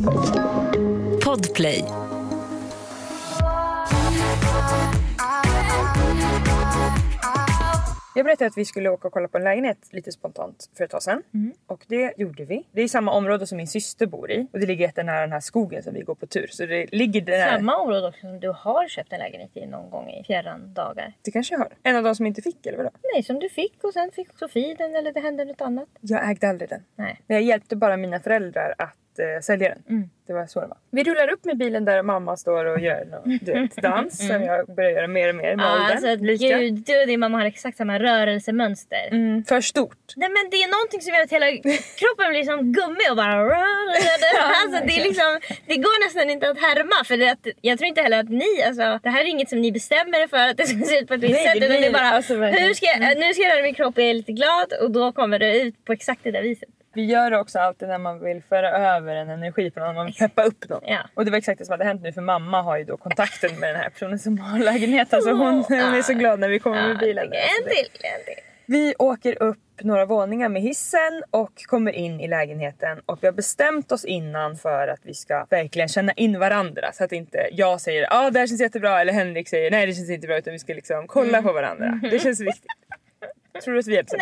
Podplay. Jag berättade att vi skulle åka och kolla på en lägenhet lite spontant för ett tag sedan. Och det gjorde vi. Det är samma område som min syster bor i. Och det ligger jättenära den här skogen som vi går på tur. Så det ligger där. Samma område också som du har köpt en lägenhet i någon gång i fjärran dagar. Det kanske jag har. En av de som inte fick, eller vadå? Nej, som du fick och sen fick Sofie den, eller det hände något annat. Jag ägde aldrig den. Nej. Jag hjälpte bara mina föräldrar att sälja den. Det var så det var. Vi rullar upp med bilen där mamma står och gör någon dans som jag börjar göra mer och mer med åldern. Alltså, gud, du och din mamma har exakt samma rörelsemönster. För stort. Nej, men det är någonting som gör att hela kroppen blir som gummi och bara alltså, det är liksom, det går nästan inte att härma, för det att, jag tror inte heller att ni, alltså, det här är inget som ni bestämmer er för att det ska se ut på ett visst sätt, utan det är bara, alltså, nu ska jag göra min kropp är lite glad och då kommer det ut på exakt det där viset. Vi gör det också alltid när man vill föra över en energi på någon, man vill peppa upp någon. Ja. Och det var exakt det som hade hänt nu, för mamma har ju då kontakten med den här personen som har lägenheten. Så hon är så glad när vi kommer med bilen. En till. Vi åker upp några våningar med hissen och kommer in i lägenheten. Och vi har bestämt oss innan för att vi ska verkligen känna in varandra. Så att inte jag säger det här känns jättebra, eller Henrik säger nej det känns inte bra, utan vi ska liksom kolla på varandra. Det känns viktigt. Tror du att vi hjälps?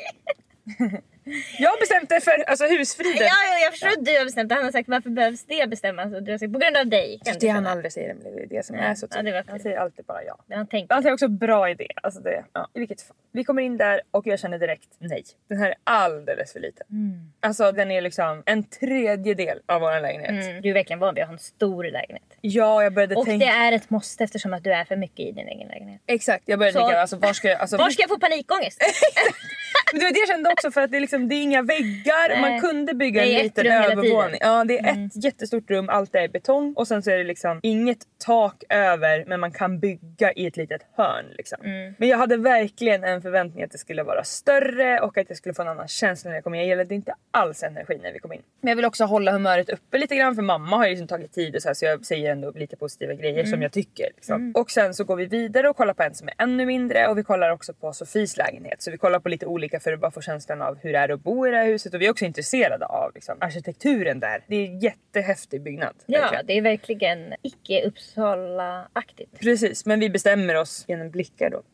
Nej! Jag har bestämt det för husfriden. Ja, jag förstår att du har bestämt det. Han har sagt, varför behövs det bestämmas? Och du har sagt, på grund av dig. Det han aldrig säger, det är det som är så tydligt. Han säger alltid bara ja. Han säger också bra idé. Alltså det, i vilket fall. Vi kommer in där och jag känner direkt nej. Den här är alldeles för liten. Alltså den är liksom en tredjedel av vår lägenhet. Du är verkligen van vid att ha en stor lägenhet. Ja, jag började tänka. Och det är ett måste eftersom att du är för mycket i din egen lägenhet. Exakt, jag började tänka, var ska jag få panikångest? Men det var det jag kände också, för att det är inga väggar. Nej. Man kunde bygga en liten övervåning. Ja, det är ett jättestort rum, allt är betong. Och sen så är det liksom inget tak över, men man kan bygga i ett litet hörn liksom. Men jag hade verkligen en förväntning att det skulle vara större och att jag skulle få en annan känsla när jag kom in. Jag gillade inte alls energi när vi kom in. Men jag vill också hålla humöret uppe lite grann, för mamma har ju liksom tagit tid och så jag säger ändå lite positiva grejer som jag tycker liksom. Och sen så går vi vidare och kollar på en som är ännu mindre, och vi kollar också på Sofies lägenhet. Så vi kollar på lite olika för att bara få känslan av hur det är att bo i det här huset, och vi är också intresserade av liksom arkitekturen där. Det är en jättehäftig byggnad. Ja, verkligen. det är verkligen icke-Uppsala-aktigt. Precis, men vi bestämmer oss genom blickar då.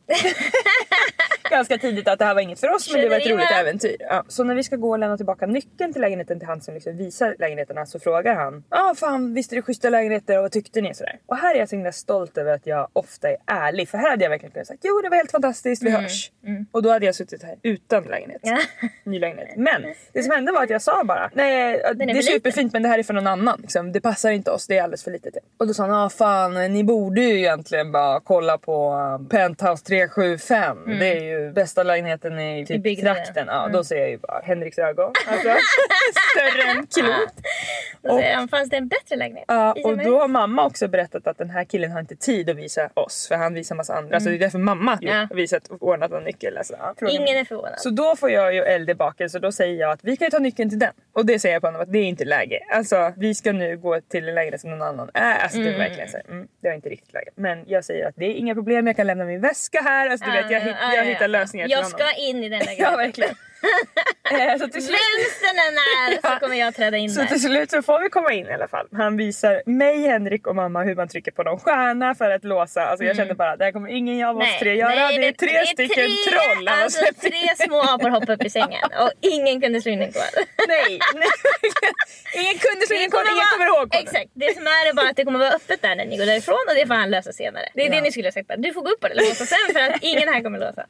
Ganska tidigt att det här var inget för oss, men det var ett roligt äventyr. Ja. Så när vi ska gå och lämna tillbaka nyckeln till lägenheten till han som liksom visar lägenheterna, så frågar han: fan, visst är det schyssta lägenheter och vad tyckte ni? Sådär. Och här är jag så himla stolt över att jag ofta är ärlig, för här hade jag verkligen kunnat säga: jo, det var helt fantastiskt, vi hörs. Och då hade jag suttit här utan lägenhet. Ny lägenhet. Men det som hände var att jag sa bara: nej, det är superfint, men det här är för någon annan liksom. Det passar inte oss, det är alldeles för litet. Och då sa han: fan, ni borde ju egentligen bara kolla på Penthouse 375. Det är ju bästa lägenheten i typ trakten. Ja, då ser jag ju bara Henriks ögon. Alltså, större än klot. Och fanns det en bättre lägenhet? Ja, och då har mamma också berättat att den här killen har inte tid att visa oss, för han visar massa andra. Så det är därför mamma har visat och ordnat en nyckel. Alltså, ingen är förvånad. Så då får jag ju eld i baken, så då säger jag att vi kan ju ta nyckeln till den. Och det säger jag på honom att det är inte läge. Alltså, vi ska nu gå till en lägenhet som någon annan. Alltså det är verkligen så här, det var inte riktigt läge. Men jag säger att det är inga problem, jag kan lämna min väska här. Alltså du vet, jag hittar lösningar till honom. Jag ska in i den lägenheten. Ja, verkligen. Så till slut, vänstern är så kommer jag träda in så där. till slut så får vi komma in i alla fall. Han visar mig, Henrik och mamma hur man trycker på någon stjärna för att låsa. Alltså jag kände bara, det här kommer ingen av oss tre göra. Det är tre stycken troll. Alltså 3 små apor hoppade upp i sängen och ingen kunde slå in en kod. Nej. Ingen kunde slå in en kod, ingen kommer ihåg koden. Exakt, det som är bara att det kommer vara öppet där när ni går därifrån, och det får han lösa senare. Det är det ni skulle ha sagt. Du får gå upp på det och låsa sen, för att ingen här kommer låsa.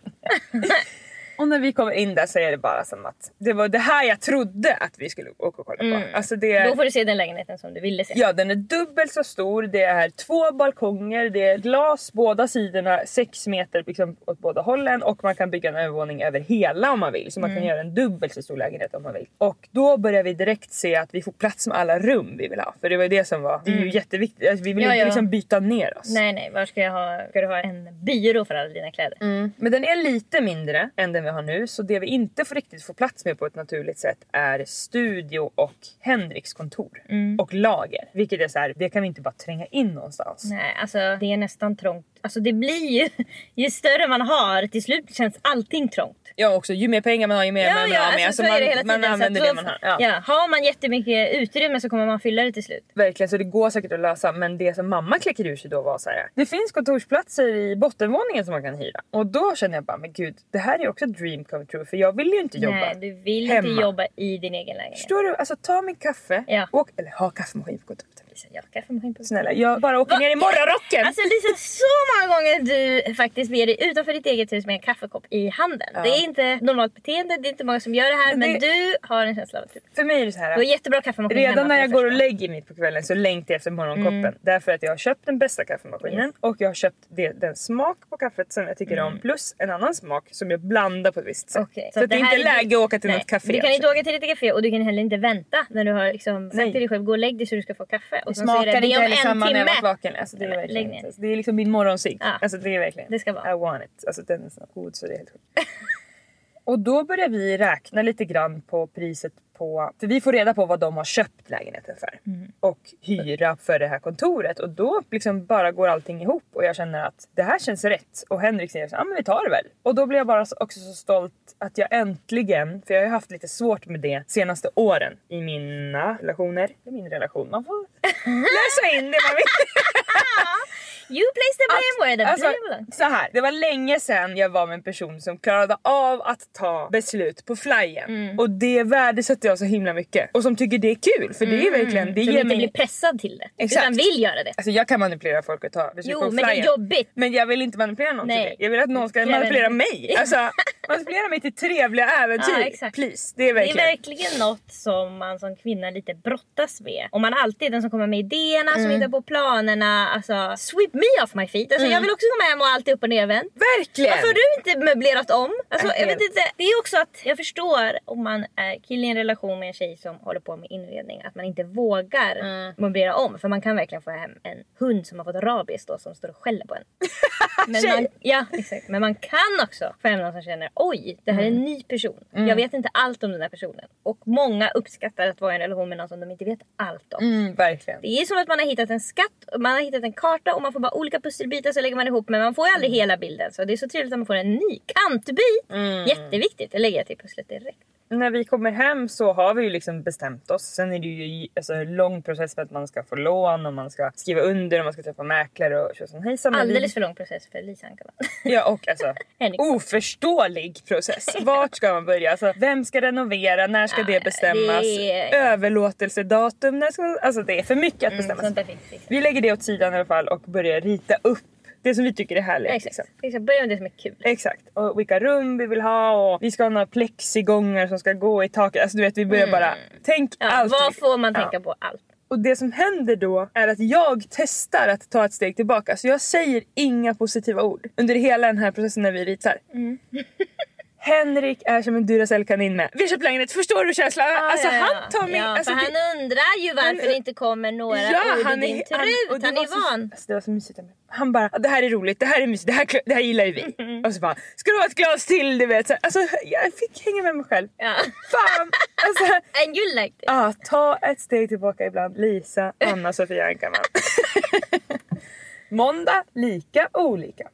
Och när vi kommer in där så är det bara som att det var det här jag trodde att vi skulle åka och kolla på. Alltså det är... Då får du se den lägenheten som du ville se. Ja, den är dubbelt så stor. Det är 2 balkonger. Det är glas båda sidorna. 6 meter liksom åt båda hållen. Och man kan bygga en övervåning över hela om man vill. Så man kan göra en dubbelt så stor lägenhet om man vill. Och då börjar vi direkt se att vi får plats med alla rum vi vill ha. För det var det som var. Det är ju jätteviktigt. Alltså, vi vill inte liksom byta ner oss. Nej. Var ska jag ha? Ska du ha en byrå för alla dina kläder? Men den är lite mindre än den vi har nu. Så det vi inte får riktigt få plats med på ett naturligt sätt är studio och Henriks kontor. Och lager. Vilket är så här, det kan vi inte bara tränga in någonstans. Nej, alltså det är nästan trångt. alltså det blir ju större man har, till slut känns allting trångt. Ja också, ju mer pengar man har ju mer man vill ha med. Alltså, så är det hela tiden. man använder det man har. Ja, har man jättemycket utrymme så kommer man fylla det till slut. Verkligen, så det går säkert att lösa. Men det som mamma kläcker ur sig då var så här: det finns kontorsplatser i bottenvåningen som man kan hyra. Och då känner jag bara, men gud, det här är också ett dream come true. För jag vill ju inte jobba Nej, du vill hemma. inte jobba i din egen lägenhet. Förstår du? Alltså ta min kaffe, eller ha kaffemaskin på kontoret. Ja, kaffemaskin på. Snälla, jag bara åker ner i morgonrocken. Alltså Lisa, så många gånger du faktiskt ber dig utanför ditt eget hus med en kaffekopp i handen. Det är inte normalt beteende, det är inte många som gör det här. Men du har en känsla av att för mig är det så här. Du har jättebra kaffemaskin redan hemma, när jag går och lägger mig på kvällen så längtar jag efter morgonkoppen. Därför att jag har köpt den bästa kaffemaskinen. Och jag har köpt den smak på kaffet som jag tycker om. Plus en annan smak som jag blandar på ett visst sätt. Så att det är inte läge att åka till något café. Du kan inte åka till ditt café och du kan heller inte vänta när du har liksom sagt till dig själv, gå och lägg dig så du ska få kaffe. Och det smakar inte heller samma när jag varit vaken. Alltså, det är liksom min morgonsig. Alltså det är verkligen. Det ska vara. I want it. Alltså den är så god så det är helt sjukt. Och då börjar vi räkna lite grann på priset på... För vi får reda på vad de har köpt lägenheten för. Och hyra för det här kontoret. Och då liksom bara går allting ihop. Och jag känner att det här känns rätt. Och Henrik säger så, men vi tar det väl. Och då blir jag bara också så stolt att jag äntligen... För jag har ju haft lite svårt med det senaste åren. I mina relationer. I min relation. Man får läsa in det man vill. You place the blame where the blame belongs. Så här, det var länge sedan jag var med en person som klarade av att ta beslut på flyen. Och det värdesätter jag så himla mycket. Och som tycker det är kul, för det är verkligen... Det så ger du inte mig... blir pressad till det. Exakt. Utan vill göra det. Alltså jag kan manipulera folk och ta beslut på flyen. Men det är jobbigt. Men jag vill inte manipulera någon till det. Jag vill att någon ska manipulera mig. Alltså, manipulera mig till trevliga äventyr. Please, det är verkligen... Det är verkligen något som man som kvinna lite brottas med. Om man alltid är den som kommer med idéerna, som hittar på planerna. Alltså, sweep me off my feet. Alltså, jag vill också komma hem och allt är upp och nervänt. Verkligen! Varför har du inte möblerat om? Alltså, jag vet inte. Det är också att jag förstår om man är kille i en relation med en tjej som håller på med inredning. Att man inte vågar möblera om. För man kan verkligen få hem en hund som har fått rabies då, som står och skäller på en. Men man kan också få hem någon som känner, oj, det här är en ny person. Jag vet inte allt om den här personen. Och många uppskattar att vara i en relation med någon som de inte vet allt om. Verkligen. Det är som att man har hittat en skatt, man har hittat en karta och man får bara olika pusselbitar så lägger man ihop. Men man får ju aldrig hela bilden. Så det är så trevligt att man får en ny kantbit. Jätteviktigt, det lägger jag till pusslet direkt. När vi kommer hem så har vi ju liksom bestämt oss. Sen är det ju en lång process för att man ska få lån och man ska skriva under och man ska träffa mäklare och så. Hejsan, alldeles för lång process för Lisa Ankarman. Ja, och alltså oförståelig process. Vart ska man börja? Alltså, vem ska renovera? När ska det bestämmas? Överlåtelsedatum? När ska... Alltså det är för mycket att bestämma. Vi lägger det åt sidan i alla fall och börjar rita upp det som vi tycker är härligt. Exakt. Börja med det som är kul. Exakt. Och vilka rum vi vill ha. Och vi ska ha några plexigångar som ska gå i taket. Alltså du vet, vi börjar bara... Tänk allt. Vad får man tänka på? Allt. Och det som händer då är att jag testar att ta ett steg tillbaka. Så jag säger inga positiva ord under hela den här processen när vi ritar. Henrik är som en Duracell-kanin med. Vi har köpt lägenhet, förstår du känslan? Alltså han tar mig... Ja, alltså, för han undrar ju varför det inte kommer några ord i din trut. Han är van. Det var så mysigt. Han bara, det här är roligt, det här är mysigt, det här gillar ju vi. Och så bara, ska du ha ett glas till, du vet. Alltså jag fick hänga med mig själv. Ja. Fan! Alltså, and you liked it. Ja, ta ett steg tillbaka ibland. Lisa, Anna, Sofia Ankarman. Måndag, lika, olika.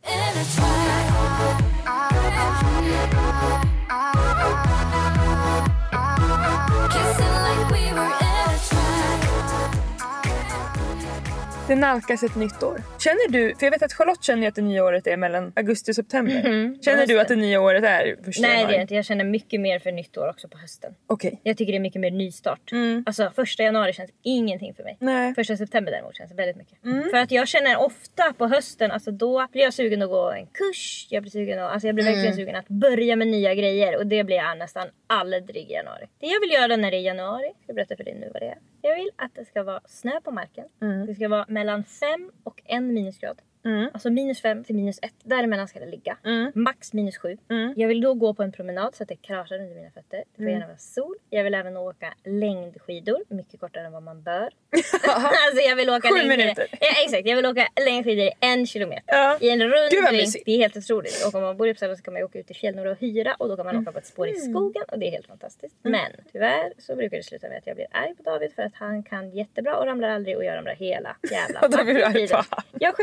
Det nalkas ett nytt år. Känner du, för jag vet att Charlotte känner att det nya året är mellan augusti och september. Känner du att det nya året är första januari? Nej, det är inte. Jag känner mycket mer för nytt år också på hösten. Okej. Jag tycker det är mycket mer nystart. Alltså första januari känns ingenting för mig. Nej. Första september däremot känns väldigt mycket. För att jag känner ofta på hösten, alltså då blir jag sugen att gå en kurs. Jag blir verkligen sugen att börja med nya grejer. Och det blir jag nästan aldrig i januari. Det jag vill göra när det är januari, jag berättar för dig nu vad det är. Jag vill att det ska vara snö på marken. Det ska vara mellan 5 och 1 minusgrad. Alltså -5 till -1. Däremellan ska det ligga. Max -7. Jag vill då gå på en promenad så att det kraschar under mina fötter. Det får gärna vara sol. Jag vill även åka längdskidor. Mycket kortare än vad man bör. Alltså jag vill åka 7 minuter. Ja, exakt. Jag vill åka längdskidor i 1 kilometer. I en rundring. Det är helt otroligt. Och om man bor i Uppsala så kan man åka ut i fjällnor och hyra. Och då kan man åka på ett spår i skogen. Och det är helt fantastiskt. Men tyvärr så brukar det sluta med att jag blir arg på David. För att han kan jättebra och ramlar aldrig. Och jag ramlar hela jävla tiden. Ja, självklart.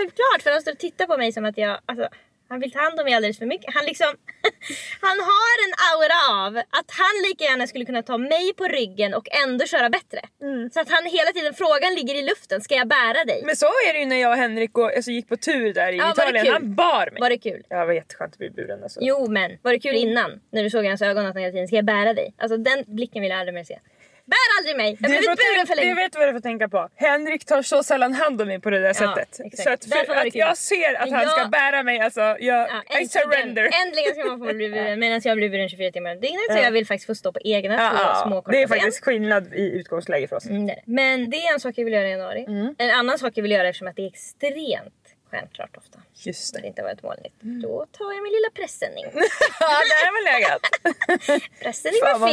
För han står och tittar på mig som att jag... Alltså, han vill ta hand om mig alldeles för mycket. Han liksom... han har en aura av att han lika gärna skulle kunna ta mig på ryggen och ändå köra bättre. Så att han hela tiden... Frågan ligger i luften. Ska jag bära dig? Men så är det ju när jag och Henrik gick på tur där i Italien. Han bar mig. Var det kul? Ja, det var jätteskönt att bli buren. Alltså. Jo, men var det kul innan? När du såg hans ögon att han hela tiden... Ska jag bära dig? Alltså den blicken vill jag aldrig mer se. Bär aldrig mig. Jag blir buren för länge. Du vet vad du får tänka på. Henrik tar så sällan hand om mig på det där sättet. Exakt. Så att jag ser att han ska bära mig. Alltså, I surrender. Äntligen ska man få bli buren. Medan jag blir buren 24 timmar om dygnet. Så jag vill faktiskt få stå på egna två små korta. Det är faktiskt skillnad i utgångsläge för oss. Men det är en sak jag vill göra i januari. En annan sak jag vill göra eftersom att det är extremt stjärnklart ofta. Just det. Det inte varit molnigt. Då tar jag min lilla pressändning. Ja, där har man legat. Pressändning med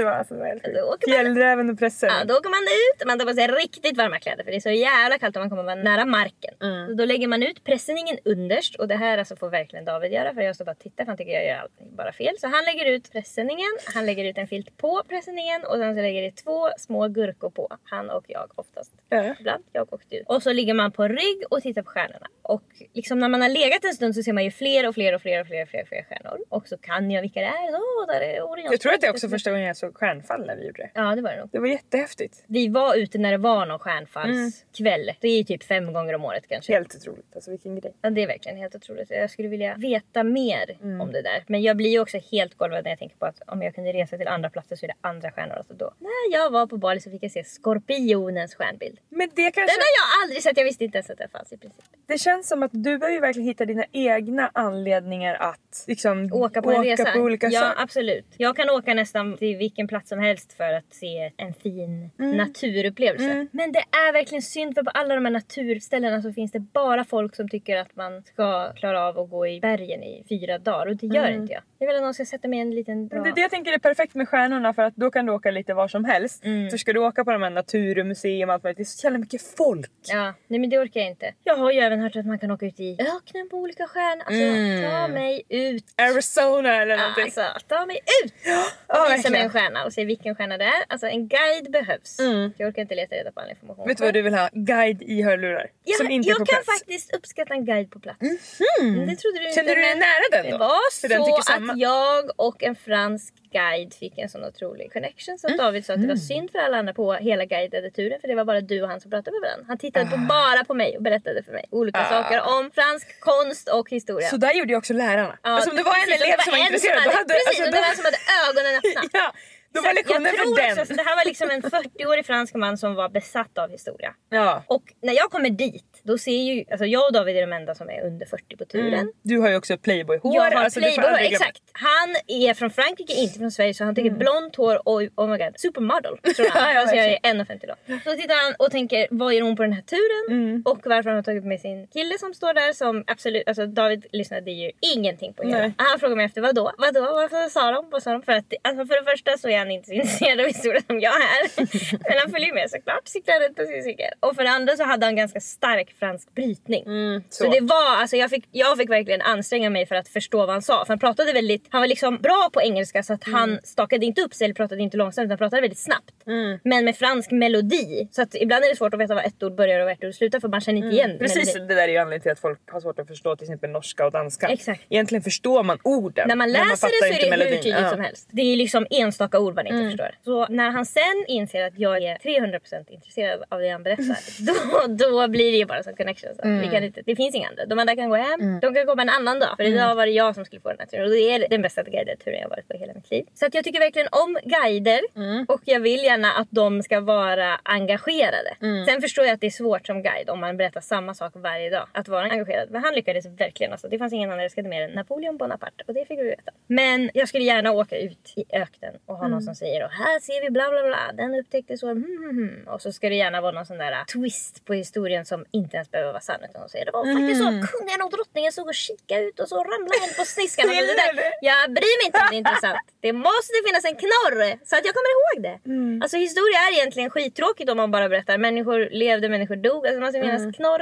filt. Fjällräven och pressen. Ja, då åker man ut. Man tar på sig riktigt varma kläder. För det är så jävla kallt om man kommer vara nära marken. Så då lägger man ut pressändningen underst. Och det här alltså får verkligen David göra. För jag står bara och tittar. För han tycker jag gör allting bara fel. Så han lägger ut pressändningen. Han lägger ut en filt på pressändningen. Och sen så lägger det 2 små gurkor på. Han och jag oftast. Ibland jag och du. Och så ligger man på rygg och tittar på stjärnorna. Och liksom när man har legat en stund så ser man ju fler stjärnor. Och så kan jag vilka det är. Där är Orion. Jag tror att det är också första gången jag såg stjärnfall när vi gjorde det. Ja, det var det nog. Det var jättehäftigt. Vi var ute när det var någon stjärnfallskväll. Det är ju typ 5 gånger om året kanske. Helt otroligt. Alltså vilken grej. Ja, det är verkligen helt otroligt. Jag skulle vilja veta mer om det där. Men jag blir ju också helt golvad när jag tänker på att om jag kunde resa till andra platser så är det andra stjärnor. Alltså då. När jag var på Bali så fick jag se Skorpionens stjärnbild. Men det kanske... Den har jag aldrig sett. Jag visste inte ens att det fanns i princip. Det känns som att du behöver ju verkligen hitta dina egna anledningar att liksom åka på en resa. På olika ja, absolut. Jag kan åka nästan till vilken plats som helst för att se en fin naturupplevelse. Men det är verkligen synd för på alla de här naturställena så finns det bara folk som tycker att man ska klara av att gå i bergen i 4 dagar. Och det gör inte jag. Jag vill att någon ska sätta mig en liten bra... Det jag tänker är perfekt med stjärnorna för att då kan du åka lite var som helst. För ska du åka på de här naturmuseum och allt möjligt, det är så jävla mycket folk. Ja, nej men det orkar jag inte. Jag har ju även hört att man kan åka ut i öknen på olika stjärnor. Alltså, ta mig ut. Arizona eller någonting. Alltså, ta mig ut. Och visa mig en stjärna och se vilken stjärna det är. Alltså en guide behövs. Jag orkar inte leta reda på all information. Vet du vad du vill ha? Guide i hörlurar. Ja, som inte är på jag kan plats. Faktiskt uppskatta en guide på plats. Det trodde du inte. Kände du dig nära den då? Det var för så att jag och en fransk guide fick en sån otrolig connection. Så David sa att det var synd för alla andra på hela guidade turen. För det var bara du och han som pratade med varandra. Han tittade bara på mig och berättade för mig olika saker om fransk konst och historia. Så där gjorde jag också lärarna. Alltså om det var en elev som var intresserad. Precis, och det var en som hade ögonen öppna. Ja. Då var lektionen för den. Också, det här var liksom en 40-årig fransk man som var besatt av historia. Ja. Och när jag kommer dit, då ser ju... Alltså jag och David är de enda som är under 40 på turen. Du har ju också Playboy-hår. Jag har Playboy-hår, exakt. Han är från Frankrike, inte från Sverige. Så han tycker blont hår och oh my god, supermodel. Tror han. Alltså jag är 1,50 då. Så tittar han och tänker, vad gör hon på den här turen? Och varför han har tagit med sin kille som står där. Som absolut, alltså David lyssnade ju ingenting på hela. Han frågar mig efter, vadå? Varför sa de? Vad sa de? För att, alltså för det första så är han inte så intresserad av historia som jag är. Men han följer med såklart, cyklar runt på sin cykel. Och för det andra så hade han ganska stark fransk brytning. Så det var, alltså jag fick verkligen anstränga mig för att förstå vad han sa. För han pratade väldigt, han var liksom bra på engelska så att han stakade inte upp sig eller pratade inte långsamt. Han pratade väldigt snabbt. Men med fransk melodi. Så att ibland är det svårt att veta vad ett ord börjar och ett ord slutar för man känner inte igen. Precis, det där är ju anledningen till att folk har svårt att förstå till exempel norska och danska. Exakt. Egentligen förstår man orden. När man läser det så är det hur tydligt som helst. Det är liksom enstaka ord man inte förstår. Så när han sen inser att jag är 300% intresserad av det han berättar, då blir det ju bara som connection. Så. Vi kan inte, det finns inga andra. De andra kan gå hem, de kan komma en annan dag. För idag var det jag som skulle få den här turen. Och det är den bästa guidade turen jag varit på i hela mitt liv. Så att jag tycker verkligen om guider. Och jag vill gärna att de ska vara engagerade. Sen förstår jag att det är svårt som guide om man berättar samma sak varje dag. Att vara engagerad. Men han lyckades verkligen. Alltså. Det fanns ingen annan älskade mer än Napoleon Bonaparte. Och det fick vi veta. Men jag skulle gärna åka ut i öknen och ha någon som säger och här ser vi bla bla bla. Den upptäckte så. Och så ska det gärna vara någon sån där twist på historien som inte ens behöver vara sann. Utan de säger det var faktiskt så. Kungen och drottningen såg och kika ut och så ramlade han på sniskan. Och det där. Jag bryr mig inte om det är intressant. Det måste finnas en knorr så att jag kommer ihåg det. Alltså historia är egentligen skittråkigt om man bara berättar. Människor levde, människor dog. Alltså man ska finnas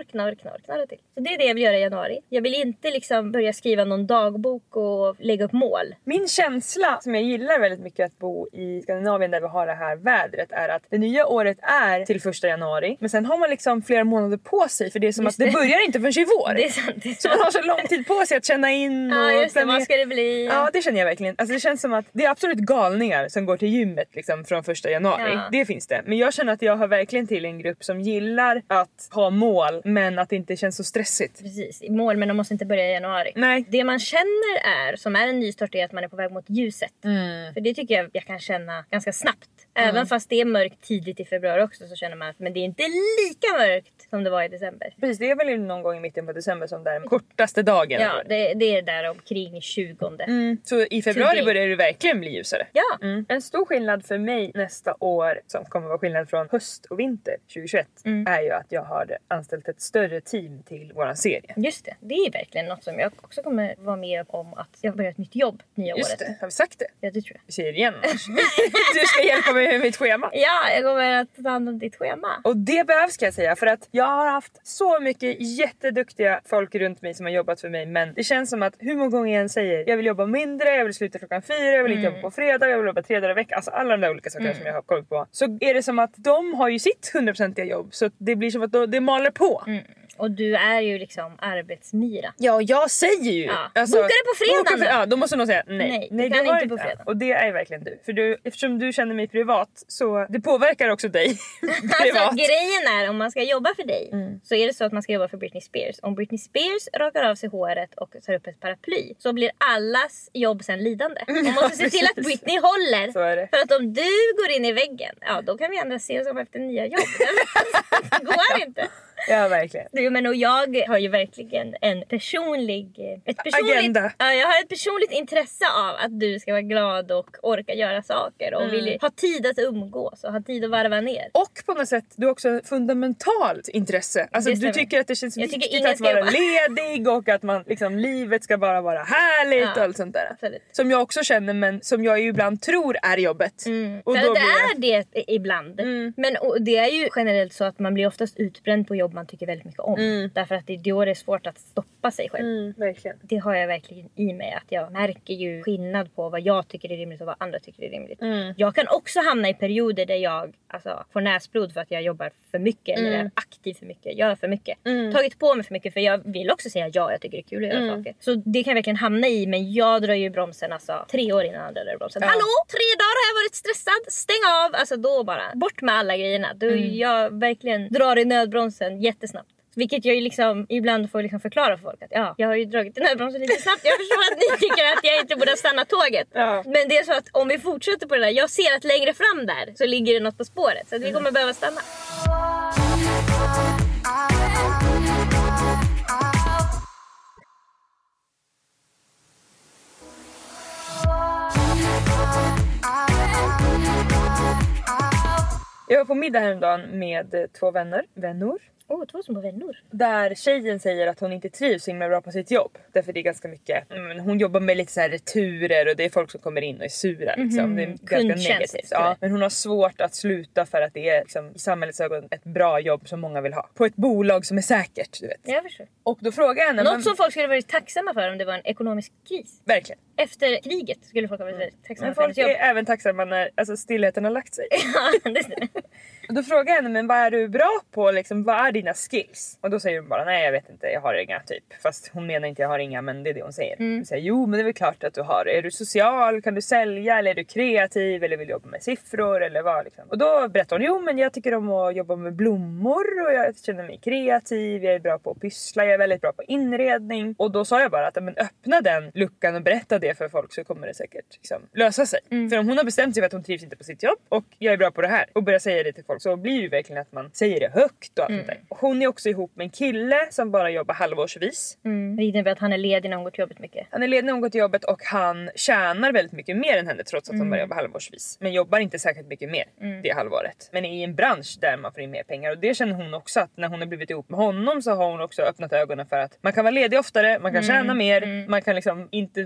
knorr till. Så det är det jag vill göra i januari. Jag vill inte liksom börja skriva någon dagbok och lägga upp mål. Min känsla som jag gillar väldigt mycket att bo bo i Skandinavien där vi har det här vädret är att det nya året är till 1 januari. Men sen har man liksom flera månader på sig, för det är som att det börjar inte förrän i vår. Det är sant. Så man har så lång tid på sig att känna in och just det, vad ska det bli? Ja, det känner jag verkligen. Alltså det känns som att det är absolut galningar som går till gymmet liksom från 1 januari. Ja. Det finns det. Men jag känner att jag hör verkligen till en grupp som gillar att ha mål men att det inte känns så stressigt. Precis, mål, men de måste inte börja i januari. Nej. Det man känner är, som är en nystart, är att man är på väg mot ljuset. För det tycker jag kan känna ganska snabbt. Även fast det är mörkt tidigt i februari också, så känner man att men det är inte lika mörkt som det var i december. Precis, det är väl någon gång i mitten på december som det är den kortaste dagen. Ja, det är där omkring 20. Så i februari börjar det verkligen bli ljusare. Ja. En stor skillnad för mig nästa år, som kommer vara skillnad från höst och vinter 2021, är ju att jag har anställt ett större team till våran serie. Just det, det är verkligen något som jag också kommer vara med om, att jag börjar ett nytt jobb nya Just året. det, har vi sagt det? Ja, det tror jag. Vi säger det igen. Du ska hjälpa mig med mitt schema. Ja, jag kommer att ta hand om ditt schema. Och det behövs, kan jag säga, för att jag har haft så mycket jätteduktiga folk runt mig som har jobbat för mig, men det känns som att hur många gånger jag än säger jag vill jobba mindre, jag vill sluta klockan 4, jag vill inte jobba på fredag, jag vill jobba 3 dagar i veckan, alltså alla de där olika sakerna som jag har koll på, så är det som att de har ju sitt 100% jobb, så det blir som att det maler på. Och du är ju liksom arbetsmyra. Ja, jag säger ju. Ja. Alltså, boka det på fredag. Ja, då måste någon säga nej. Nej, du kan inte på fredag. Och det är verkligen du. För eftersom du känner mig privat, så det påverkar också dig privat. Alltså grejen är, om man ska jobba för dig, så är det så att man ska jobba för Britney Spears. Om Britney Spears rakar av sig håret och tar upp ett paraply, så blir allas jobb sen lidande. Man måste se till att Britney håller. Så är det. För att om du går in i väggen, ja, då kan vi andra se oss om efter nya jobb. Det går inte. Ja, verkligen. Men och jag har ju verkligen ett personligt agenda. Ja, jag har ett personligt intresse av att du ska vara glad och orka göra saker och vill ha tid att umgås och ha tid att varva ner. Och på något sätt, du har också ett fundamentalt intresse. Alltså du tycker att det känns viktigt att vara ledig och att man liksom, livet ska bara vara härligt och allt sånt där. Absolut. Som jag också känner, men som jag ju ibland tror är jobbet. Och för då det är det ibland. Men det är ju generellt så att man blir oftast utbränd på jobb man tycker väldigt mycket om. Därför att det är svårt att stoppa sig själv. Verkligen. Det har jag verkligen i mig. Att jag märker ju skillnad på vad jag tycker är rimligt och vad andra tycker är rimligt. Jag kan också hamna i perioder där jag får näsblod för att jag jobbar för mycket. Eller är aktiv för mycket. Gör för mycket. Tagit på mig för mycket. För jag vill också säga ja, jag tycker det är kul att göra saker. Så det kan jag verkligen hamna i. Men jag drar ju bromsen 3 år innan andra drar bromsen. Hallå, 3 dagar har jag varit stressad. Stäng av. Alltså då bara bort med alla grejerna. Då jag verkligen drar i nödbromsen jättesnabbt. Vilket jag ju liksom ibland får liksom förklara för folk att jag har ju dragit i nödbromsen lite snabbt. Jag förstår att ni tycker att jag inte borde ha stannat tåget. Men det är så att om vi fortsätter på det där, jag ser att längre fram där så ligger det något på spåret. Så att vi kommer behöva stanna. Jag var på middag häromdagen med 2 vännor. 2 små vänner. Där tjejen säger att hon inte trivs så himla bra på sitt jobb. Därför det är ganska mycket. Hon jobbar med lite så här returer och det är folk som kommer in och är sura. Liksom. Det är ganska negativt. Ja, men hon har svårt att sluta för att det är liksom, i samhällets ögon ett bra jobb som många vill ha. På ett bolag som är säkert, du vet. Jag förstår. Och då frågar jag henne... Något som folk skulle varit tacksamma för om det var en ekonomisk kris. Verkligen. Efter kriget skulle folk ha varit tacksamma men för folk är även tacksamma när stillheten har lagt sig. Ja, det stämmer. Och då frågar jag henne, men vad är du bra på? Liksom, vad är dina skills? Och då säger hon bara, nej jag vet inte, jag har inga typ. Fast hon menar inte jag har inga, men det är det hon säger. Hon säger, jo men det är väl klart att du har. Är du social? Kan du sälja? Eller är du kreativ? Eller vill du jobba med siffror? Eller vad liksom? Och då berättar hon, jo men jag tycker om att jobba med blommor. Och jag känner mig kreativ. Jag är bra på att pyssla. Jag är väldigt bra på inredning. Och då sa jag bara att men öppna den luckan och berätta det för folk så kommer det säkert liksom, lösa sig. För om hon har bestämt sig för att hon trivs inte på sitt jobb och jag är bra på det här och börjar säga det till folk, så blir det verkligen att man säger det högt och allt sånt där. Och hon är också ihop med en kille som bara jobbar halvårsvis. Det innebär att han är ledig när hon går till jobbet mycket. Han är ledig när hon går till jobbet och han tjänar väldigt mycket mer än henne trots att hon bara jobbar halvårsvis. Men jobbar inte särskilt mycket mer det halvåret. Men är i en bransch där man får in mer pengar. Och det känner hon också, att när hon har blivit ihop med honom så har hon också öppnat ögonen för att man kan vara ledig oftare, man kan tjäna mer, man kan liksom inte vara trött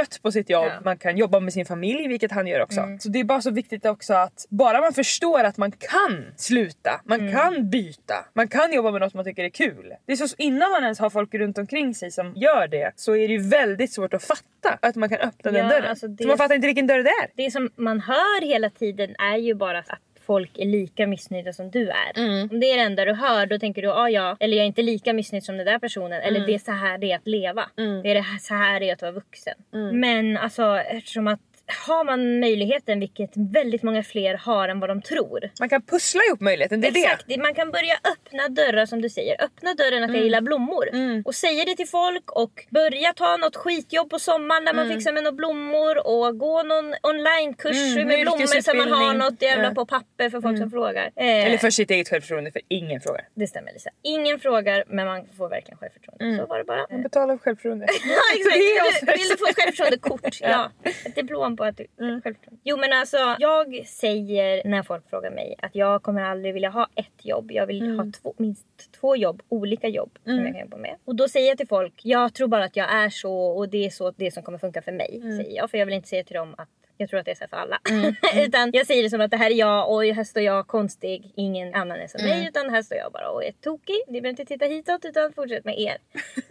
trött på sitt jobb. Ja. Man kan jobba med sin familj, vilket han gör också. Så det är bara så viktigt också att bara man förstår att man kan sluta, man kan byta, man kan jobba med något man tycker är kul. Det är så innan man ens har folk runt omkring sig som gör det, så är det ju väldigt svårt att fatta att man kan öppna den dörren. Alltså Så man fattar inte vilken dörr det är. Det som man hör hela tiden är ju bara att folk är lika missnöjda som du är. Om det är det enda du hör, då tänker du eller jag är inte lika missnöjd som den där personen. Eller det är så här det är att leva. Det är så här det är att vara vuxen. Men alltså, eftersom att har man möjligheten, vilket väldigt många fler har än vad de tror. Man kan pussla ihop möjligheten, det är Exakt, det. man kan börja öppna dörrar som du säger. Öppna dörren att jag gillar blommor. Och säga det till folk och börja ta något skitjobb på sommaren där man fixar med några blommor och gå någon onlinekurs med blommor så man har något jävla på papper för folk som frågar. Eller för sitt eget självförtroende, för ingen frågar. Det stämmer, Lisa. Ingen frågar, men man får verkligen självförtroende. Så var det bara. Man betalar för självförtroende. Ja, exakt. Vill du få ett självförtroendekort? Ja. Ett diplom på att du självförtroende. Jo, men alltså, jag säger när folk frågar mig att jag kommer aldrig vilja ha ett jobb. Jag vill ha minst 2 jobb, olika jobb som jag kan jobba med. Och då säger jag till folk, jag tror bara att jag är så och det är så det som kommer funka för mig, säger jag. För jag vill inte säga till dem att jag tror att det är så för alla. Utan jag säger det som att det här är jag och här står jag konstig. Ingen annan är som mig, utan här står jag bara och är tokig. Ni behöver inte titta hitåt utan fortsätt med er.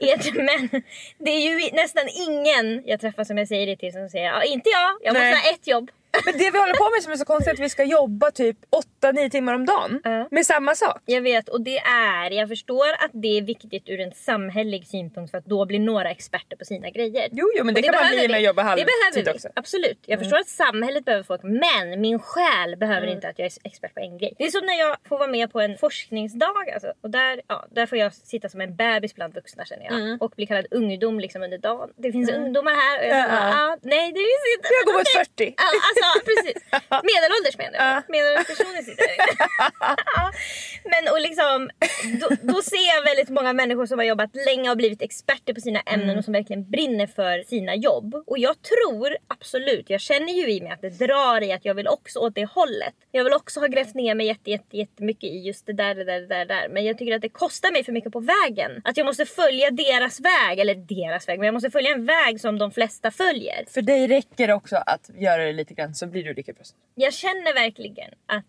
Men det är ju nästan ingen jag träffar som jag säger det till som säger, inte jag måste ha ett jobb. Men det vi håller på med som är så konstigt, att vi ska jobba typ 8-9 timmar om dagen med samma sak. Jag vet, och jag förstår att det är viktigt ur en samhällelig synpunkt, för att då blir några experter på sina grejer. Jo, men det kan man bli med att jobba halvtid också. Absolut, jag förstår att samhället behöver folk, men min själ behöver inte att jag är expert på en grej. Det är som när jag får vara med på en forskningsdag, alltså, och där får jag sitta som en bebis bland vuxna, känner jag. Och bli kallad ungdom liksom under dagen. Det finns ungdomar här och jag bara, nej det finns inte. Jag går mot 40. Ja, precis. Medelålders menar jag. Medelålders personer sitter där. Men och liksom, då ser jag väldigt många människor som har jobbat länge och blivit experter på sina ämnen och som verkligen brinner för sina jobb. Och jag tror absolut, jag känner ju i mig att det drar i att jag vill också åt det hållet. Jag vill också ha grävt ner mig jättemycket i just det där. Men jag tycker att det kostar mig för mycket på vägen. Att jag måste följa deras väg, men jag måste följa en väg som de flesta följer. För dig räcker det också att göra det lite grann, så blir du lika proffs. Jag känner verkligen att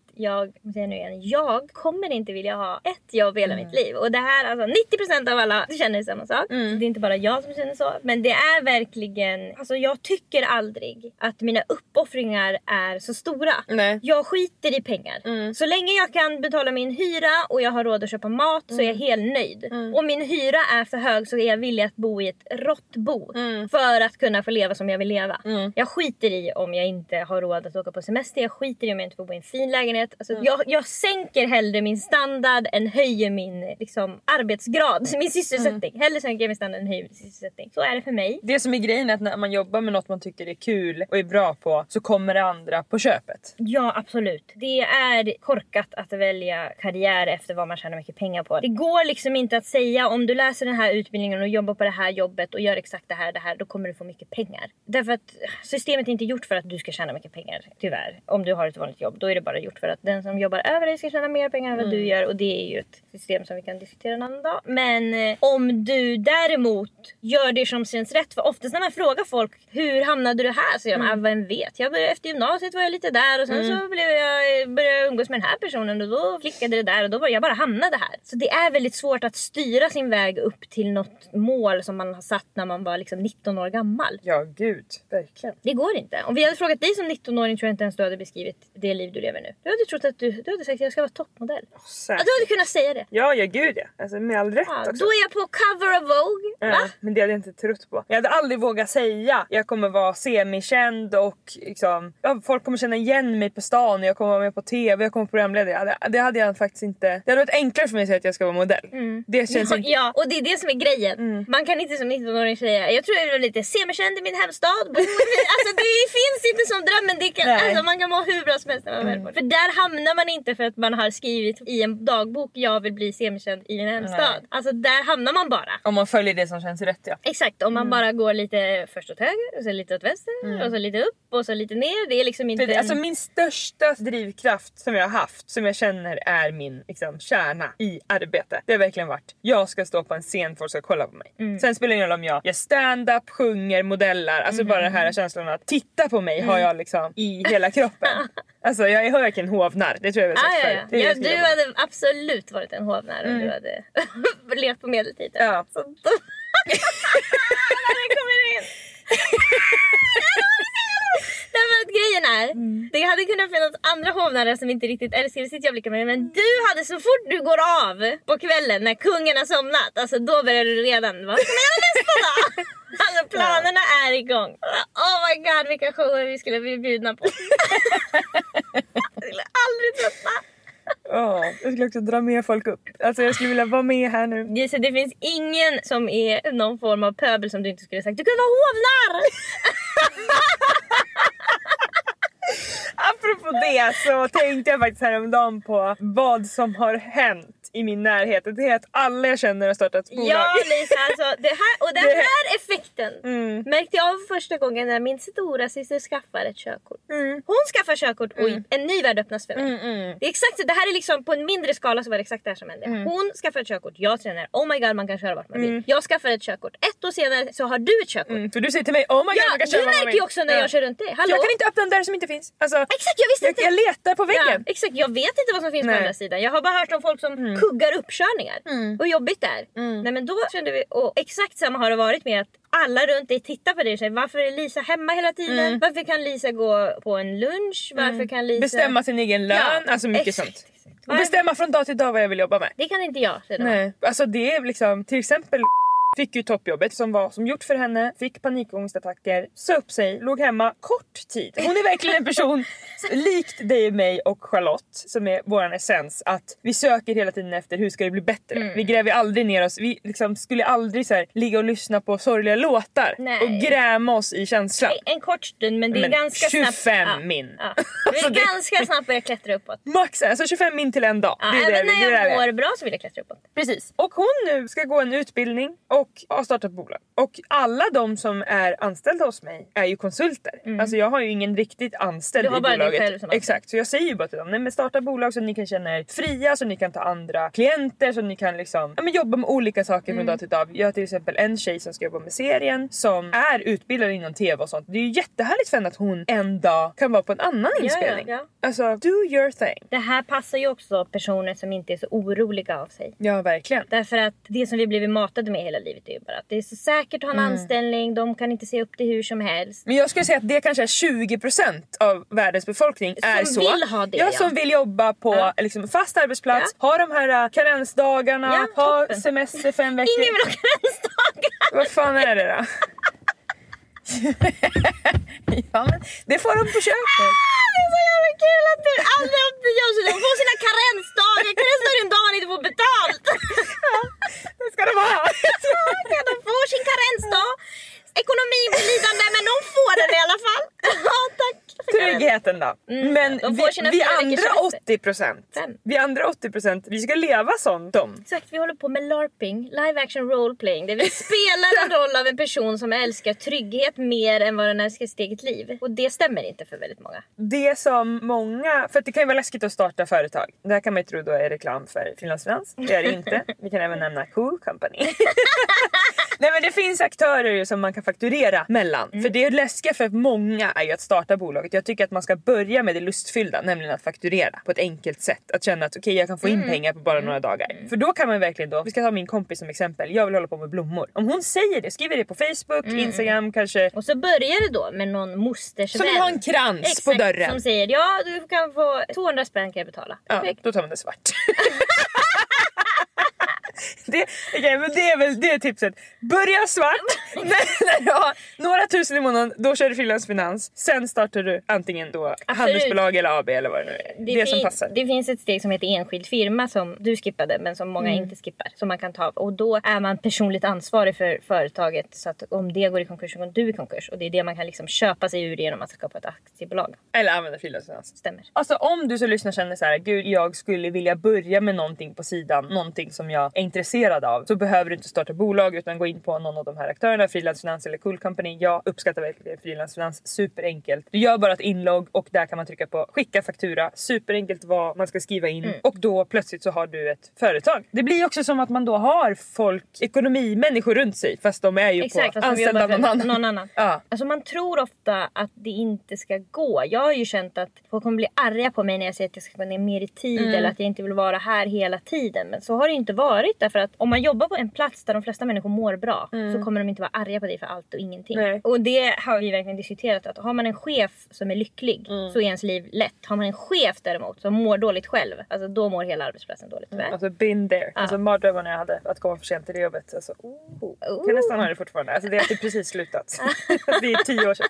jag kommer inte vilja ha ett jobb hela mitt liv. Och det här, alltså 90% av alla känner samma sak. Det är inte bara jag som känner så. Men det är verkligen, alltså jag tycker aldrig att mina uppoffringar är så stora. Nej. Jag skiter i pengar. Så länge jag kan betala min hyra och jag har råd att köpa mat, så är jag helt nöjd. Om min hyra är för hög, så är jag villig att bo i ett råttbo för att kunna få leva som jag vill leva. Jag skiter i om jag inte har råd att åka på semester. Jag skiter i om jag inte får bo i en fin lägenhet. Alltså, jag sänker hellre min standard än höjer min arbetsgrad, min sysselsättning. Hellre sänker jag min standard än höjer min sysselsättning. Så är det för mig. Det som är grejen är att när man jobbar med något man tycker är kul och är bra på, så kommer det andra på köpet. Ja, absolut. Det är korkat att välja karriär efter vad man tjänar mycket pengar på. Det går liksom inte att säga, om du läser den här utbildningen och jobbar på det här jobbet och gör exakt det här, då kommer du få mycket pengar. Därför att systemet är inte gjort för att du ska tjäna mycket pengar, tyvärr. Om du har ett vanligt jobb, då är det bara gjort för att den som jobbar över dig ska tjäna mer pengar än vad du gör. Och det är ju ett system som vi kan diskutera en annan dag. Men om du däremot gör det som känns rätt, för oftast när man frågar folk, hur hamnade du här? Så jag, vem vet? Jag började efter gymnasiet, var jag lite där och sen så började jag umgås med den här personen och då klickade det där och då var jag bara hamnade här. Så det är väldigt svårt att styra sin väg upp till något mål som man har satt när man var liksom 19 år gammal. Ja, gud, verkligen. Det går inte. Om vi hade frågat dig som 19-åring, tror jag inte ens du hade beskrivit det liv du lever nu. Du hade trott att du hade sagt att jag ska vara toppmodell. Att du hade kunnat säga det. Ja, gud ja. Alltså med all rätt också. Då är jag på cover of Vogue. Va? Men det hade jag inte trott på. Jag hade aldrig vågat säga jag kommer vara semikänd och liksom, folk kommer känna igen mig på stan. Jag kommer vara med på tv, jag kommer programledare. Det hade jag faktiskt inte. Det hade varit enklare för mig att säga att jag ska vara modell. Det känns inte... Ja, och det är det som är grejen. Man kan inte som 19-åring säga, jag tror jag var lite semikänd i min hemstad. Alltså det finns inte som dröm, men det kan, alltså, man kan vara hur bra som helst när man väl. För där där hamnar man inte för att man har skrivit i en dagbok jag vill bli semikänd i min hemstad. Alltså där hamnar man bara. Om man följer det som känns rätt, ja. Exakt, om man bara går lite först åt höger och så lite åt vänster och så lite upp och så lite ner. Det är liksom inte... Alltså min största drivkraft som jag har haft, som jag känner är min liksom, kärna i arbete. Det har verkligen varit, jag ska stå på en scen, folk ska kolla på mig. Sen spelar det ingen roll om jag gör stand-up, sjunger, modellar. Alltså bara den här känslan att titta på mig har jag liksom i hela kroppen. Alltså jag är verkligen hovnar, det tror jag väl sagt förut. Ja, du hade absolut varit en hovnar om du hade levt på medeltiden. Ja. Så då... När den kommer in. Därför att grejen är, det hade kunnat finnas andra hovnare som inte riktigt älskade sitt jobb lika mycket. Men du hade så fort du går av på kvällen när kungen har somnat, alltså då börjar du redan, vad ska man göra nästa dag? Alltså planerna är igång. Oh my god, vilka shower vi skulle bli bjudna på. Jag skulle aldrig tröttna. Jag skulle också dra med folk upp. Alltså jag skulle vilja vara med här nu. Så det finns ingen som är någon form av pöbel som du inte skulle sagt. Du kan vara hovnar! Apropå det så tänkte jag faktiskt häromdagen på vad som har hänt i min närhet. Det är att alla jag känner har startat bolag. Ja Lisa, alltså den här effekten märkte jag av första gången när min stora syster skaffar ett körkort. Hon skaffar körkort och en ny värld öppnas för mig. Det är exakt så, det här är liksom på en mindre skala så var det exakt det här som hände. Hon skaffar ett körkort, jag tränar, oh my god man kan köra vart man vill. Jag skaffar ett körkort, 1 år senare så har du ett körkort. För du säger till mig, oh my god man kan köra vart man vill. Du märker ju också när jag kör runt det. Hallå? Jag kan inte öppna en dörr som inte finns. Alltså, exakt, jag visste inte. Jag letar på väggen. Ja, exakt, jag vet inte vad som finns på andra sidan. Jag har bara hört om folk som kuggar uppkörningar. Och jobbigt där. Nej men då kände vi, och exakt samma har det varit med att alla runt dig tittar på dig och säger, varför är Lisa hemma hela tiden? Varför kan Lisa gå på en lunch? Varför kan Lisa bestämma sin egen lön? Alltså mycket sånt. Och bestämma från dag till dag vad jag vill jobba med. Det kan inte jag. Nej, alltså det är liksom, till exempel fick ju toppjobbet som var som gjort för henne, fick panikångestattacker, sa upp sig, låg hemma kort tid. Hon är verkligen en person likt dig, mig och Charlotte som är våran essens, att vi söker hela tiden efter hur ska det bli bättre. Vi gräver aldrig ner oss, vi liksom skulle aldrig så här, ligga och lyssna på sorgliga låtar. Nej. Och gräma oss i känslan. En kort stund, men det är ganska 25 snabbt. min. Ja. Alltså det är ganska snabbt börja klättra uppåt. Max, alltså 25 min till en dag. Ja, det är även när jag mår bra så vill jag klättra uppåt. Precis. Och hon nu ska gå en utbildning och har startat bolag. Och alla de som är anställda hos mig är ju konsulter. Alltså jag har ju ingen riktigt anställd i bolaget. Du har bara dig själv som exakt, så jag säger ju bara till dem, nej men starta bolag så ni kan känna er fria, så ni kan ta andra klienter, så ni kan liksom jobba med olika saker från dag till dag. Jag har till exempel en tjej som ska jobba med serien som är utbildad inom tv och sånt. Det är ju jättehärligt för henne att hon en dag kan vara på en annan inspelning. Ja. Alltså, do your thing. Det här passar ju också personer som inte är så oroliga av sig. Ja, verkligen. Därför att det som vi blivit matade med hela livet är ju bara att det är så säkert att ha en anställning, de kan inte se upp till hur som helst. Men jag skulle säga att det kanske är 20% av världens befolkning som är så. Som vill ha det, som vill jobba på liksom, fast arbetsplats, ha de här karensdagarna, ha semester 5 veckor. Ingen vill ha karensdagar! Vad fan är det då? Ja, men det får de på köpet. Det är så jävla kul att du aldrig gör så. De får sina karensdagar. Karensdagar är en dag man inte får betalt. Ja, det ska de ha. Ja, de får sin karensdag. Ekonomin blir lidande, men de får den i alla fall. Ja, tack. Tryggheten då. Men vi andra 80%. Vi andra 80%, vi ska leva som dem. Exakt, vi håller på med LARPing, live action roleplaying. Där vi spelar en roll av en person som älskar trygghet mer än vad den älskar sitt eget liv. Och det stämmer inte för väldigt många. Det som många, för att det kan ju vara läskigt att starta företag. Det här kan man ju tro då är reklam för Finlandsfinans. Det är det inte. Vi kan även nämna Cool Company. Nej, men det finns aktörer som man kan fakturera mellan. För det är läskiga för många är ju att starta bolaget. Jag tycker att man ska börja med det lustfyllda, nämligen att fakturera på ett enkelt sätt. Att känna att okej, jag kan få in pengar på bara några dagar. För då kan man verkligen då, vi ska ta min kompis som exempel. Jag vill hålla på med blommor. Om hon säger det, skriver det på Facebook, Instagram kanske. Och så börjar det då med någon mostersvän. Som vill ha en krans på dörren. Som säger, ja du kan få 200 spänn kan jag betala. Ja, då tar man det svart. Men det är tipset. Börja svart. när du har några tusen i månaden, då kör du frilansfinans. Sen startar du antingen då handelsbolag eller AB eller vad det nu är. Det som passar. Det finns ett steg som heter enskild firma som du skippade men som många inte skippar. Som man kan ta. Och då är man personligt ansvarig för företaget. Så att om det går i konkurs så går du i konkurs. Och det är det man kan liksom köpa sig ur genom att skapa ett aktiebolag. Eller använda frilansfinans. Stämmer. Alltså om du så lyssnar känner så här, gud jag skulle vilja börja med någonting på sidan. Någonting som jag är intresserad av. Så behöver du inte starta bolag utan gå in på någon av de här aktörerna. Frilansfinans eller Cool Company. Jag uppskattar verkligen frilansfinans. Superenkelt. Du gör bara ett inlogg och där kan man trycka på skicka faktura. Superenkelt vad man ska skriva in. Och då plötsligt så har du ett företag. Det blir också som att man då har folk, ekonomimänniskor runt sig. Fast de är ju exakt, på anställda av någon annan. Ja. Alltså man tror ofta att det inte ska gå. Jag har ju känt att folk kommer bli arga på mig när jag säger att jag ska gå ner mer i tid. Eller att jag inte vill vara här hela tiden. Men så har det inte varit. Därför att om man jobbar på en plats där de flesta människor mår bra. Så kommer de inte vara arga på dig för allt och ingenting. Nej. Och det har vi verkligen diskuterat. Att har man en chef som är lycklig så är ens liv lätt. Har man en chef däremot som mår dåligt själv. Alltså då mår hela arbetsplatsen dåligt. Alltså been there. Alltså mardrömmarna jag hade att komma för sent till det jobbet. Alltså, kan nästan ha det fortfarande. Alltså det har typ precis slutat. Det är 10 år sedan.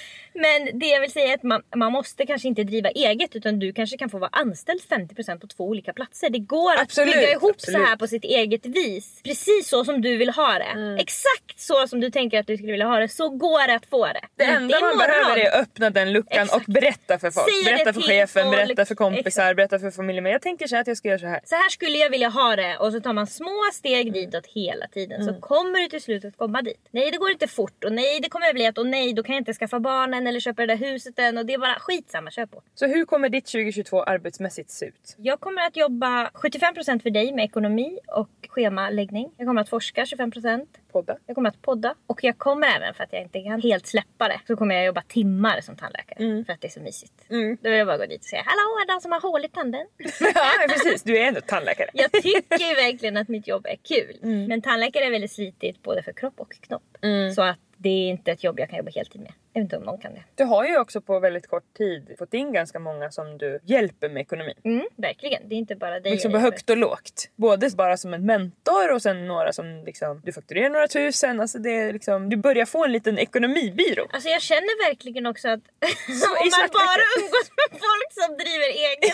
Men det jag vill säga är att man måste kanske inte driva eget utan du kanske kan få vara anställd 50% på 2 olika platser. Det går att bygga ihop så här på sitt eget vis. Precis så som du vill ha det. Exakt så som du tänker att du skulle vilja ha det. Så går det att få det. Det enda man behöver är att öppna den luckan och berätta för folk. Säga berätta för chefen, folk. Berätta för kompisar, berätta för familjen. Men jag tänker så här att jag ska göra så här. Så här skulle jag vilja ha det. Och så tar man små steg ditåt hela tiden. Så kommer du till slut att komma dit. Nej, det går inte fort. Och nej, det kommer att bli att och nej, då kan jag inte skaffa barnen eller köpa det där huset än. Och det är bara skitsamma, kör på. Så hur kommer ditt 2022 arbetsmässigt se ut? Jag kommer att jobba 75% för dig med ekonomi och schemaläggning. Jag kommer att forska 25%. Podda. Jag kommer att podda. Och jag kommer även, för att jag inte kan helt släppa det, så kommer jag jobba timmar som tandläkare. För att det är så mysigt. Då vill jag bara gå dit och säga hallå, är det som har hål i tanden? Ja, precis. Du är ändå tandläkare. Jag tycker ju verkligen att mitt jobb är kul. Men tandläkare är väldigt slitigt både för kropp och knopp. Så att det är inte ett jobb jag kan jobba heltid med. Jag vet inte om någon kan det. Du har ju också på väldigt kort tid fått in ganska många som du hjälper med ekonomin. Verkligen. Det är inte bara dig. Liksom på högt och lågt. Både bara som en mentor och sen några som liksom, du fakturerar några tusen. Alltså det är liksom, du börjar få en liten ekonomibyrå. Alltså jag känner verkligen också att om man bara umgås med folk som driver eget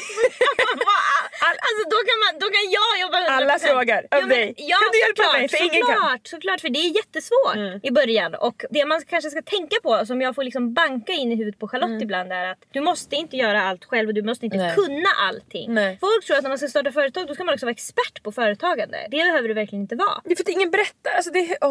alltså då kan jag jobba 100%. Alla frågar av dig. Kan du hjälpa mig? För ingen kan. Såklart, för det är jättesvårt i början. Och det man kanske ska tänka på, som jag får liksom banka in i huvudet på Charlotte ibland, är att du måste inte göra allt själv och du måste inte kunna allting. Folk tror att när man ska starta företag då ska man också vara expert på företagande. Det behöver du verkligen inte vara. Det är för att ingen berättar. Alltså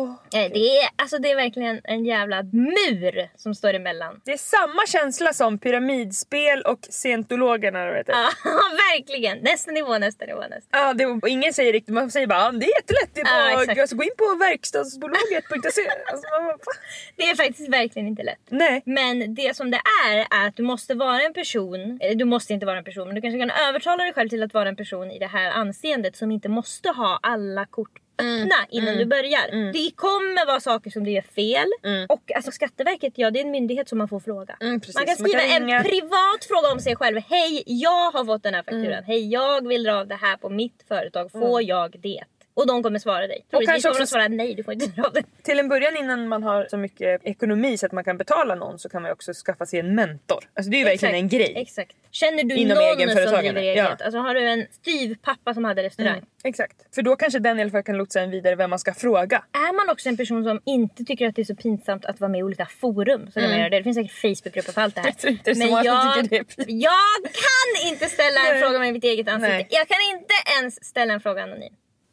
det är verkligen en jävla mur som står emellan. Det är samma känsla som pyramidspel och scientologerna. Vet ja, verkligen. Nästa nivå. Ja, och ingen säger riktigt. Man säger bara, det är jättelätt. Det är bara, alltså, gå in på verkstadsbolaget.se. Alltså, det är faktiskt verkligen inte lätt. Nej. Men det som det är att du måste vara en person, eller du måste inte vara en person, men du kanske kan övertala dig själv till att vara en person i det här anseendet som inte måste ha alla kort öppna innan du börjar. Det kommer vara saker som du gör fel. Och alltså Skatteverket, det är en myndighet som man får fråga. Man kan skriva en privat fråga om sig själv. Hej, jag har fått den här fakturan. Hej, jag vill dra av det här på mitt företag. Får jag det? Och de kommer svara dig. Och kanske kommer de svara nej, du får inte dra av det. Till en början, innan man har så mycket ekonomi så att man kan betala någon, så kan man också skaffa sig en mentor. Alltså det är ju verkligen en grej. Exakt. Känner du inom någon som driver eget? Ja. Alltså har du en styvpappa som hade restaurang? Exakt. För då kanske den i alla fall kan lotsa en vidare vem man ska fråga. Är man också en person som inte tycker att det är så pinsamt att vara med i olika forum, så kan man göra det. Det finns säkert Facebookgrupper för allt det här. Men jag kan inte ställa en fråga med mitt eget ansikte. Nej. Jag kan inte ens ställa en fråga anonym.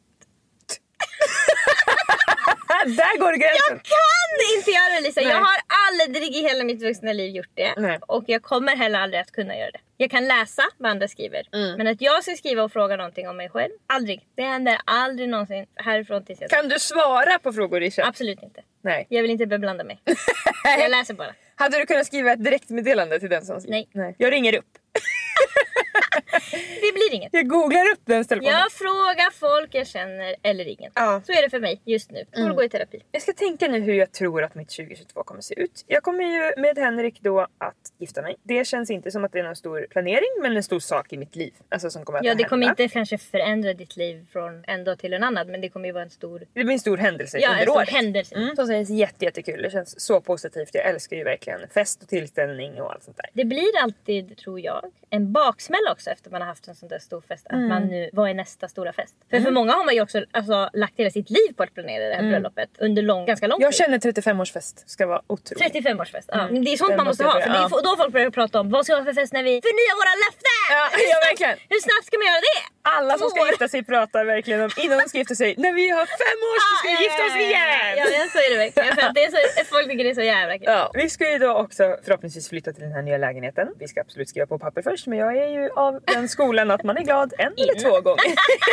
Där går gränsen. Jag kan inte göra det, Lisa. Nej. Jag har aldrig i hela mitt vuxna liv gjort det. Nej. Och jag kommer heller aldrig att kunna göra det. Jag kan läsa vad andra skriver. Men att jag ska skriva och fråga någonting om mig själv, aldrig. Det händer aldrig någonsin härifrån tills jag... Kan du svara på frågor i chatt? Absolut inte. Nej. Jag vill inte beblanda mig. Jag läser bara. Hade du kunnat skriva ett direktmeddelande till den som skriver? Nej. Jag ringer upp. Det blir inget. Jag googlar upp den telefonen. Jag frågar folk jag känner eller inget. Ja. Så är det för mig just nu. Jag får gå i terapi. Jag ska tänka nu hur jag tror att mitt 2022 kommer se ut. Jag kommer ju med Henrik då att gifta mig. Det känns inte som att det är någon stor planering, men en stor sak i mitt liv. Alltså som kommer att Ja, det kommer hända. inte kanske förändra ditt liv från en dag till en annan, men det kommer ju vara en stor... Det blir en stor händelse Ja, under en stor året. händelse. Som känns jättekul. Det känns så positivt. Jag älskar ju verkligen fest och tillställning och allt sånt där. Det blir alltid, tror jag, en baksmälla också efter man har haft en sån där stor fest. Att man nu, vad är nästa stora fest? För många har man ju också lagt hela sitt liv på att planera det här bröllopet under ganska lång tid. Jag känner 35-årsfest ska vara otroligt. 35-årsfest, ja. Det är sånt Den man måste ha. måste För det är då folk börjar prata om vad ska vi ha för fest när vi förnyar våra löften! Ja, verkligen. Hur snabbt ska man göra det? Alla som ska gifta sig pratar verkligen om innan de ska gifta sig. När vi har 5 år så ska vi gifta oss igen! Ja, så är det verkligen. För att det är så, folk tycker det är så jävla kul. Ja, vi ska ju då också förhoppningsvis flytta till den här nya lägenheten. Vi ska absolut skriva på papper först, men jag är ju av den skolan att man är glad 1 eller 2 gånger.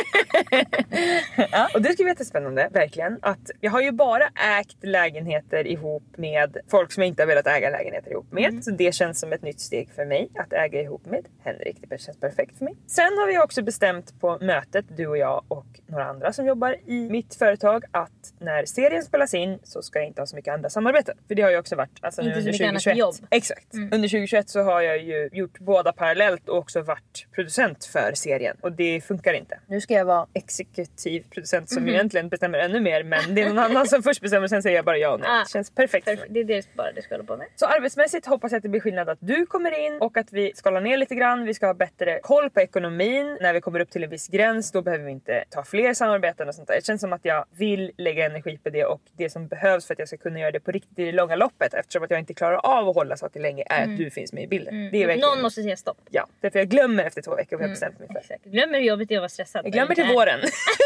Ja, och det ska bli jättespännande, verkligen. Att jag har ju bara ägt lägenheter ihop med folk som jag inte har velat äga lägenheter ihop med. Så det känns som ett nytt steg för mig att äga ihop med Henrik. Det känns perfekt för mig. Sen har vi också bestämt på mötet, du och jag och några andra som jobbar i mitt företag, att när serien spelas in så ska jag inte ha så mycket andra samarbeten. För det har ju också varit alltså, inte nu under så mycket 2021. annat jobb. Exakt. Under 2021 så har jag ju gjort båda parallellt och också varit producent för serien. Och det funkar inte. Nu ska jag vara exekutiv producent som egentligen bestämmer ännu mer. Men det är någon annan som först bestämmer och sen säger jag bara ja och nej. Det känns perfekt. Det är det bara du ska hålla på med. Så arbetsmässigt hoppas jag att det blir skillnad att du kommer in och att vi skalar ner lite grann. Vi ska ha bättre koll på ekonomin. När vi kommer upp till en viss gräns då behöver vi inte ta fler samarbeten och sånt där. Det känns som att jag vill lägga energi på det och det som behövs för att jag ska kunna göra det på riktigt i det långa loppet, eftersom att jag inte klarar av att hålla saker länge, är att du finns med i bilden. Det är verkligen... Någon måste säga stopp. Ja, därför jag glömmer efter 2 veckor vad jag bestämt mig för. Exakt. Glömmer hur jobbigt det är att vara stressad. Jag glömmer till våren.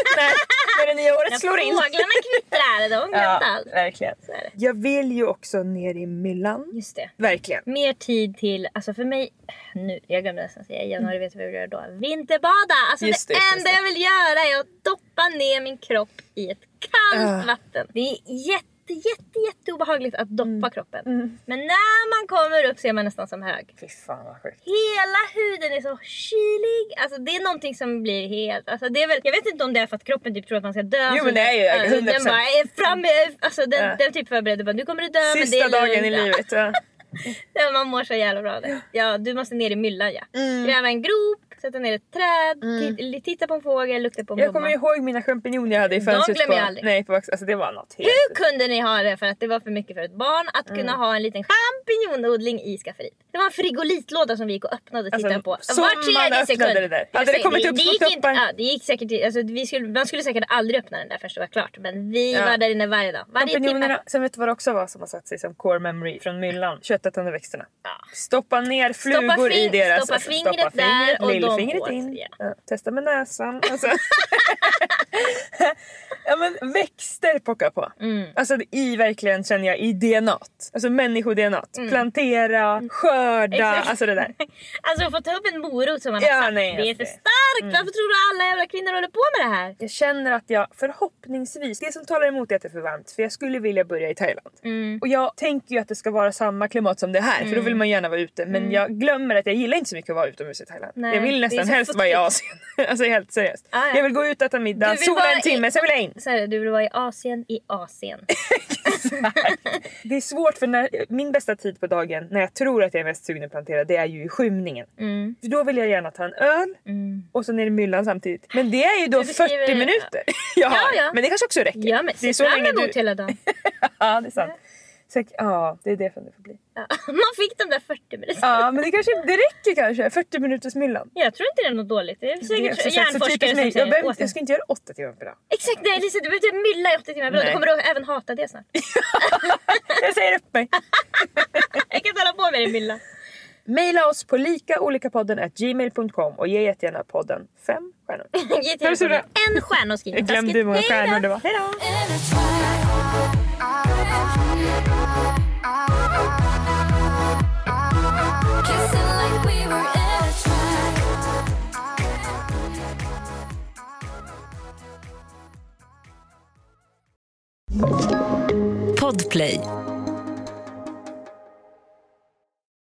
när det nya året slår in. Fåglarna kvittrar, de glömt allt. Verkligen. Jag vill ju också ner i myllan. Just det. Verkligen. Mer tid till, alltså för mig nu, jag glömde nästan säga i januari, vet du vad jag vill göra då? Vinterbada! Alltså just det enda jag vill göra är att doppa ner min kropp i ett kallt vatten. Det är jätte obehagligt att doppa kroppen. Men när man kommer upp så är man nästan som hög. Fy fan vad sjukt. Hela huden är så kylig. Alltså det är någonting som blir helt, alltså det är väl, jag vet inte om det är för att kroppen typ tror att man ska dö. Jo men det är ju 100%. Den bara är framme, alltså den typ förbereder bara, du kommer att dö. Sista men det är dagen i livet. Ja, man mår så jävla bra det. Ja, du måste ner i myllan, ja. Gräva en grop, sätta ner ett träd, titta på en fågel, lukta på en blomma. Jag kommer ihåg mina champinjoner jag hade i fönstret. De glömmer jag aldrig. Nej, på alltså det var något helt... Hur kunde ni ha det för att det var för mycket för ett barn att kunna ha en liten champinjonodling i skafferiet? Det var en frigolitlåda som vi gick och öppnade och tittade på. Var tredje sekund. Det där. Hade det kommit upp på toppen? Ja, det gick säkert, alltså man skulle säkert aldrig öppna den där först det var klart. Men vi var där inne varje dag. Varje timme. Sen vet du vad det också var som har satt sig som core memory från myllan? Köttätande växterna. Ja. Stoppa ner flugor i deras... Stoppa fingret där och lillfingret in. Ja. Testa med näsan. Alltså. Ja men växter pockar på. Alltså i verkligen känner jag i DNAt. Alltså människo-DNAt. Plantera, skörda, alltså det där. Alltså få ta upp en morot som man har sagt. Nej, det är för starkt. Varför tror du alla jävla kvinnor håller på med det här? Jag känner att jag förhoppningsvis, det som talar emot är att det är för varmt. För jag skulle vilja börja i Thailand. Och jag tänker ju att det ska vara samma klimat som det här. För då vill man gärna vara ute. Men jag glömmer att jag gillar inte så mycket att vara utomhus i Thailand. Nej, jag vill nästan helst vara i Asien. Alltså helt seriöst. Jag vill gå ut och äta middag, sola en timme, sen vill jag in. Så här, du vill vara i Asien. Det är svårt för när min bästa tid på dagen, när jag tror att jag är mest sugen att plantera, det är ju i skymningen. För då vill jag gärna ta en öl och så ner i myllan samtidigt. Men det är ju då 40 minuter. Ja. Men det kanske också räcker. Ja, men det är så länge hela dagen. Ja, det är sant. Ja, det är det som det får bli. Ja, man fick de där 40 minuterna. Ja, men det räcker kanske. 40 minuters myllan. Jag tror inte det är något dåligt. Det är säkert hjärnforskare som säger jag ska inte göra 8 timmar per dag. Exakt, nej Lisa, du behöver inte mylla i 8 timmar per dag. Du kommer att även hata det snart. Jag säger upp mig. Jag kan hålla på med det mylla. Maila oss på likaolikapodden@gmail.com och ge jättegärna podden 5 stjärnor. En stjärna och skriv. Jag glömde hur många stjärnor det var. Hej då! Podplay.